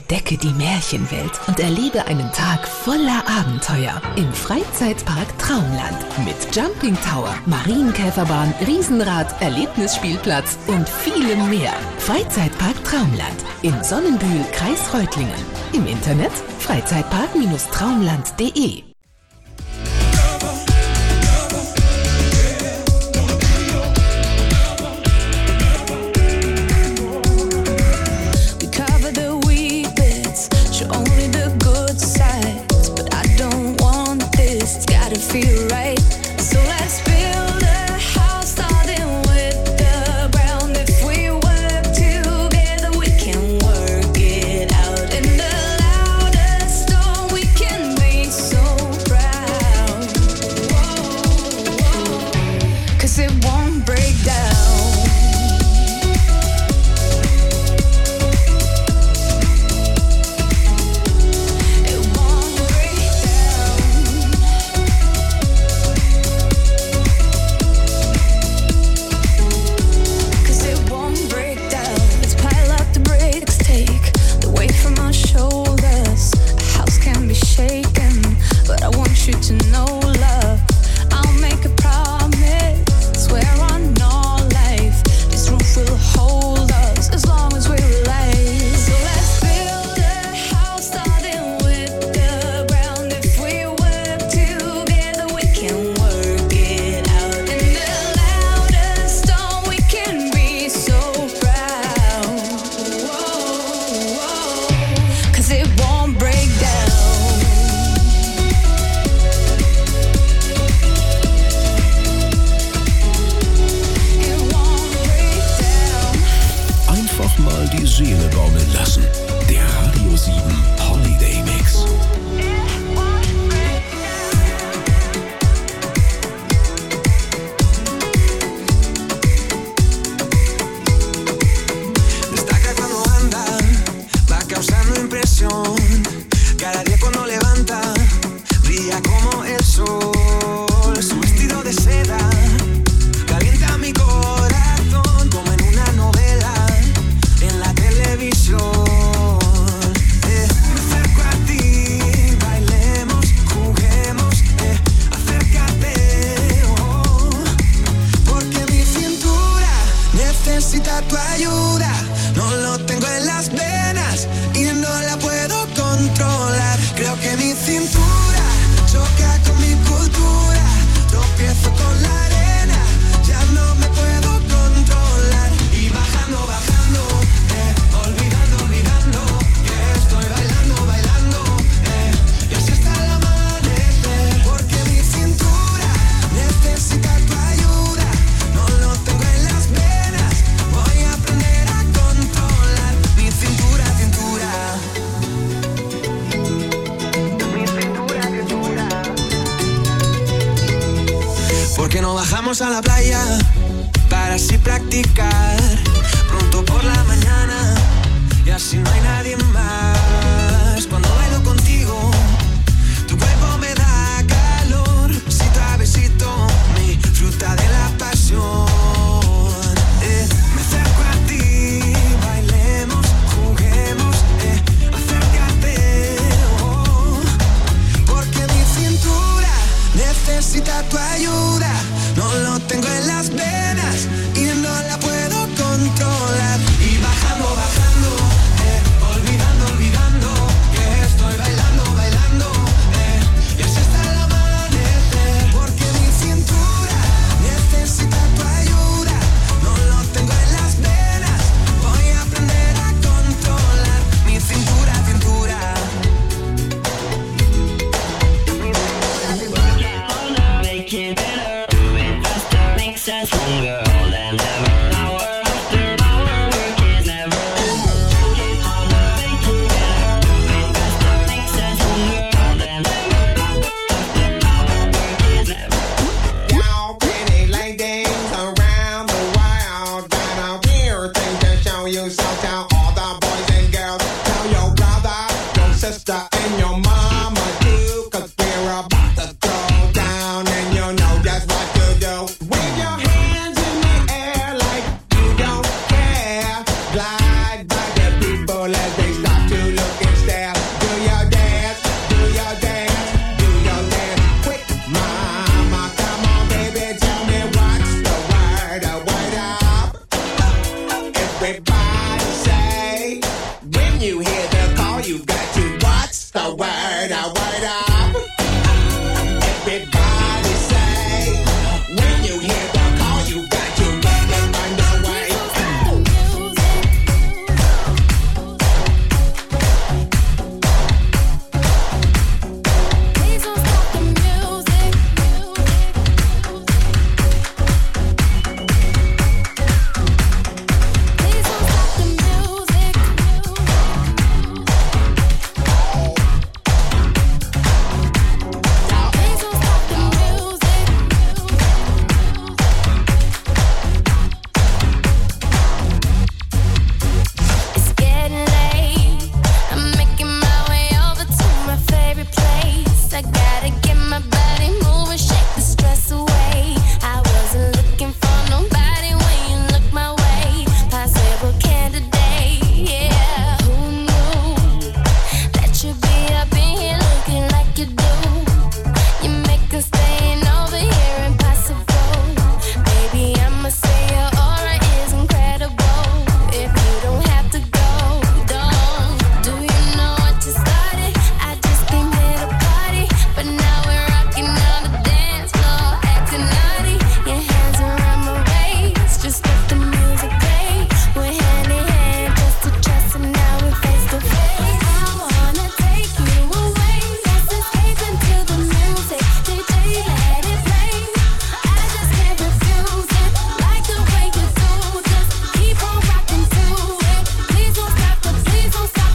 Entdecke die Märchenwelt und erlebe einen Tag voller Abenteuer im Freizeitpark Traumland mit Jumping Tower, Marienkäferbahn, Riesenrad, Erlebnisspielplatz und vielem mehr. Freizeitpark Traumland in Sonnenbühl, Kreis Reutlingen. Im Internet freizeitpark-traumland.de. Feel right, so let's build a house starting with the ground. If we work together, we can work it out. In the loudest storm, we can be so proud. Whoa, whoa, 'cause it won't break down. To know love, I'll make a promise. Swear on all life, this roof will hold us as long as we're alive. So let's build a house starting with the ground. If we work together, we can work it out. In the loudest storm, we can be so proud. Whoa, whoa, 'cause it won't break down. Mal die Seele baumeln lassen. Der Radio 7 Holiday Mix. Destaca cuando anda, va causando impresión. Cada día cuando levanta, brilla como el sol. Su vestido de seda calienta mi corazón como en una novela en la televisión. Me acerco a ti, bailemos, juguemos, acércate, oh, porque mi cintura necesita tu ayuda. No lo tengo en las venas y no la puedo controlar. Creo que mi cintura choca con mi cultura. Tropiezo con la arena, ya no me puedo controlar. Y bajando, bajando, olvidando, olvidando, que estoy bailando, bailando, y así hasta el amanecer. Porque mi cintura necesita tu ayuda. No lo tengo en las venas, voy a aprender a controlar mi cintura, cintura. Mi cintura, cintura. Porque no bajamos a la playa para así practicar pronto por la mañana y así no hay nadie más. Cuando bailo contigo, tu cuerpo me da calor, besito a besito, mi fruta de la pasión. Me acerco a ti, bailemos, juguemos, acércate, oh, porque mi cintura necesita tu ayuda. No lo tengo en las venas y no la puedo controlar. Y bajando, bajando, olvidando, olvidando, que When you hear the call, you got to what's the word? A word up. Everybody say. When you hear the call, you got to get them underway. Please don't stop the music. Please don't stop the music. Please don't stop the music. It's getting late. I'm making my way over to my favorite place. I gotta get my body moving, shake the stress away. I wasn't looking for nobody when you look my way. Possible candidate, yeah. Who knew that you'd be up in here looking like you do? You make us staying over here impossible. Baby, I'ma say your aura is incredible. If you don't have to go, don't. Do you know what you started? I just came here to party, but now we're rocking on the dance floor, acting naughty. Your hands around my waist, just let the music play. We're hand in hand, just to trust, and now we're face to face. I wanna take you away, let's escape into the music. DJ, let it play. I just can't refuse it, like the way you do. Just keep on rocking to it. Please don't stop the music.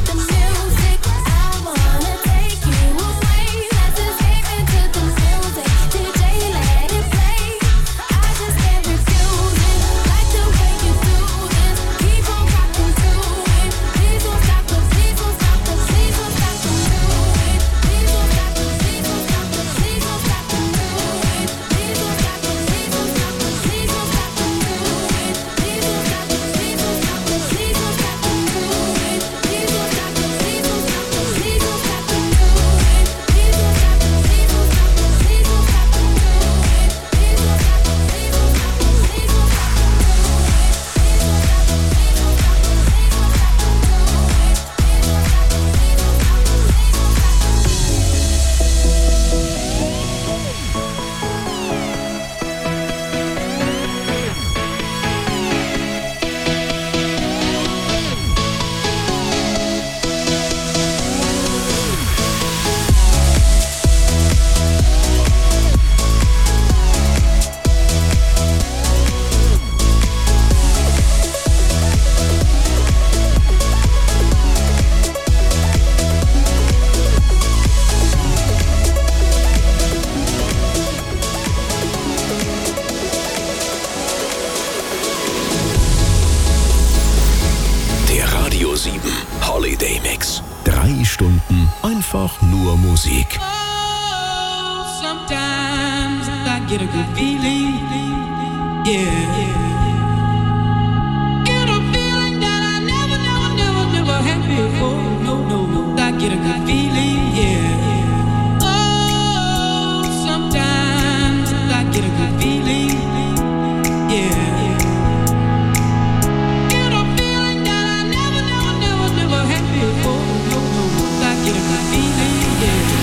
I wanna take you away, let's escape into the music. DJ, let it play. I just can't refuse it, like the way you do. Just keep on rocking to it. Please don't stop the music. Please don't stop the music. Please don't stop the music. Please don't stop the music. Please don't stop the music. Please don't stop the music. Please don't stop the music. Please don't stop the music. Please don't stop the music. Please don't stop the music. Please don't stop the music. Please don't stop the music. Please don't stop the music. Please don't stop the music. Please don't stop the music. Der Radio 7 Holiday Mix. 3 Stunden einfach nur Musik. Sometimes I get a good feeling, yeah. Get a feeling that I never had before. No, I get a good feeling, yeah. Oh, sometimes I get a good feeling, yeah. Get a feeling that I never had before. No, I get a good feeling, yeah.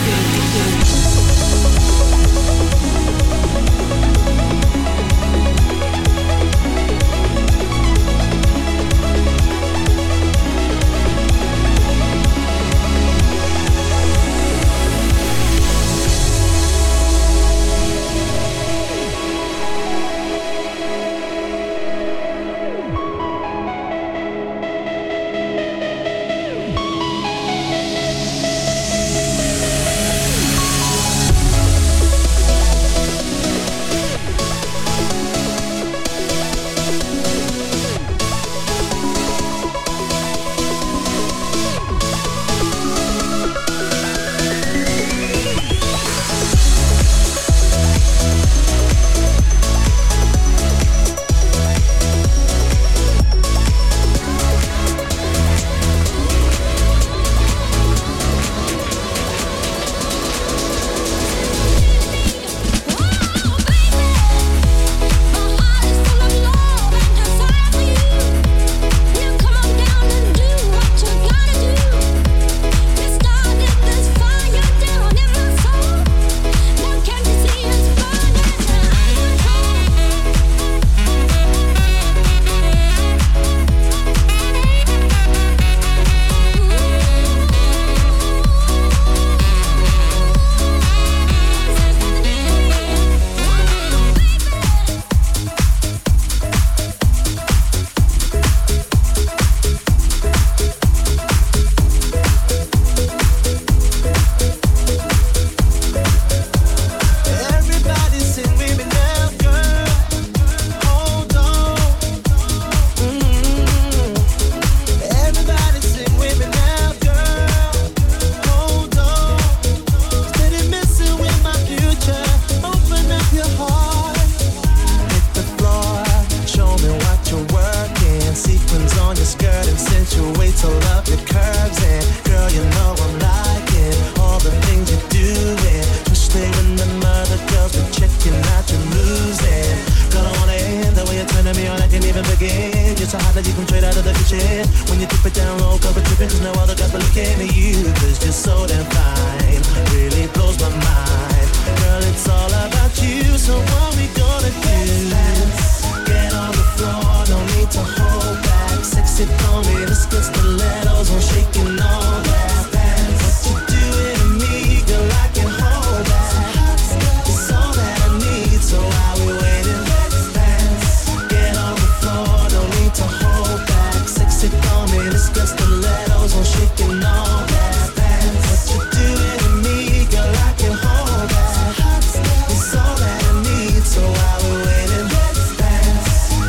looking at you, 'cause you're so damn fine. Really blows my mind. Girl, it's all about you, so what we gonna do? Get on the floor, no need to hold back. Sexy for me, let's get stilettos on shaking all that. What you doing to me, girl, I can hold that. It's all that I need, so while we waiting, let's dance. Get on the floor, no need to hold back. Sexy for me, let's get stilettos on shaking all that. What you doing to me, girl, I can hold that. It's all that I need, so while we waiting, let's dance.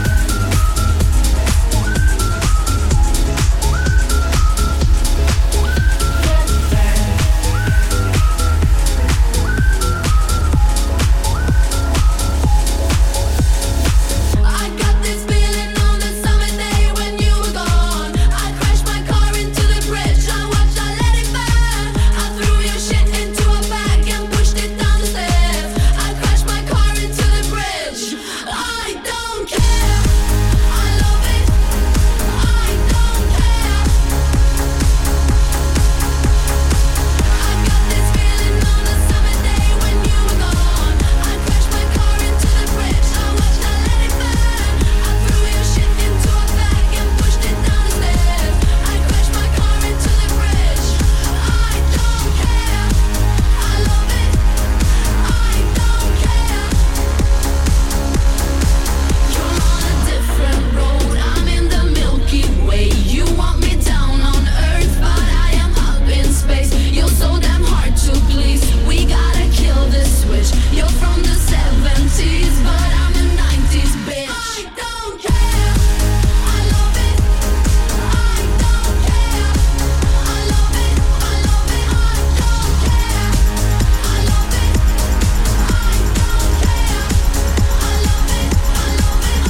I got this feeling on the summer day when you were gone. I crashed my car into the bridge. I watched, I let it burn. I threw your shit into a bag and pushed it down the stairs. I crashed my car into the bridge. I don't care. I love it. I don't care. I got this feeling on the summer day when you were gone. I crashed my car into the bridge. I watched, I let it burn. I threw your shit into a bag and pushed it down the stairs. I crashed my car into the bridge. I don't care. I love it. I don't care. You're on a different road. I'm in the Milky Way. You want me down on Earth, but I am up in space. You're so damn hard to please. We gotta kill this switch. You're from the 70s, but I'm a 90s bitch. I don't care. I love it. I don't care. I love it. I love it. I don't care. I love it. I don't care. I love it. I love it.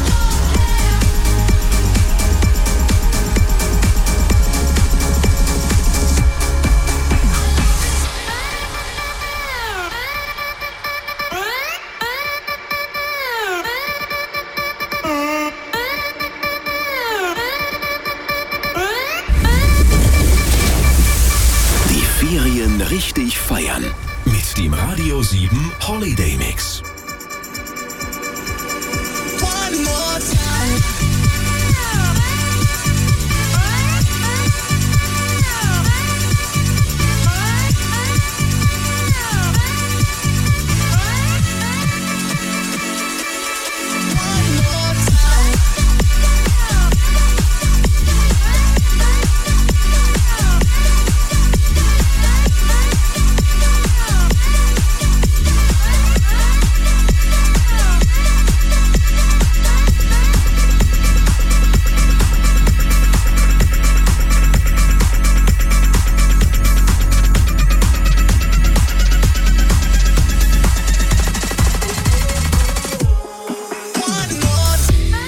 Die Ferien richtig feiern. Mit dem Radio 7 Holiday Mix. One more time. One more time. One more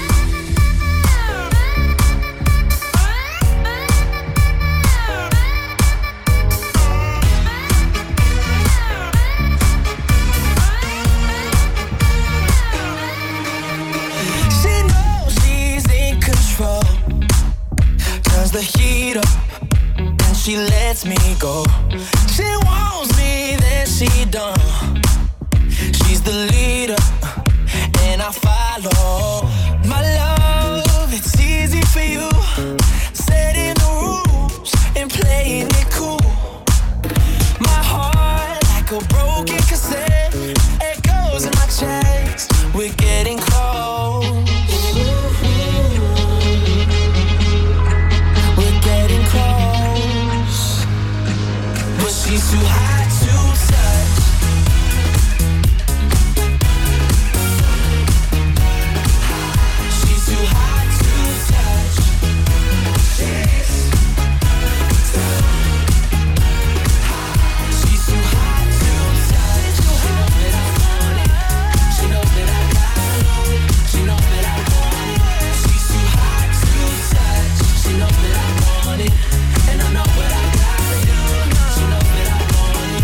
She knows she's in control. Turns the heat up and she lets me go. She wants me, then she don't. She's the leader and I follow. My love, it's easy for you. Setting the rules and playing it cool. My heart like a broken cassette. Echoes in my chest. We're getting close. We're getting close. But she's too hot to touch. She's too hot to touch. She's too hot to touch. She knows that I got it. She knows that I want it. She's too hot to touch. She knows that I want it. And I know what I gotta do. She knows that I want it.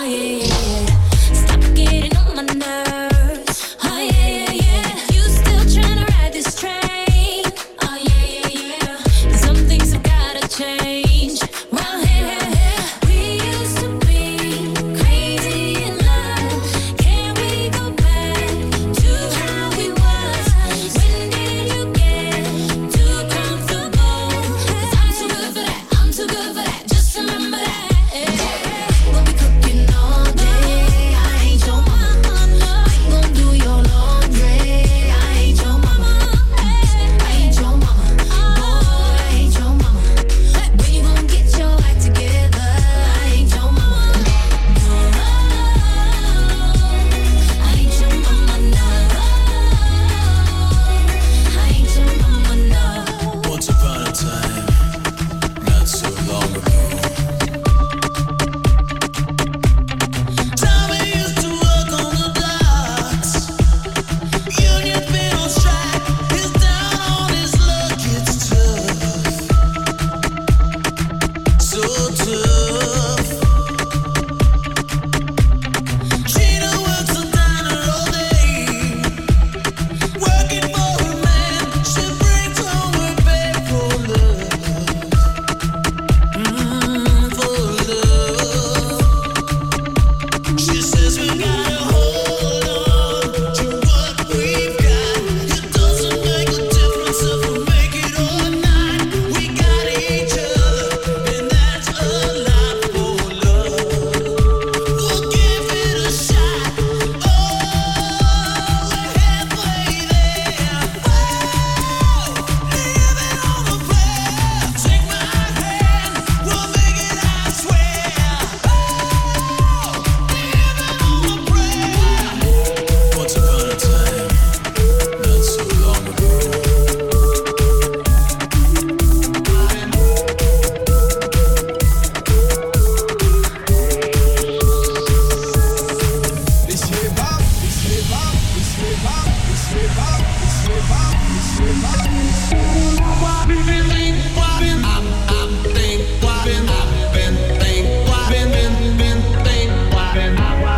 hip hop.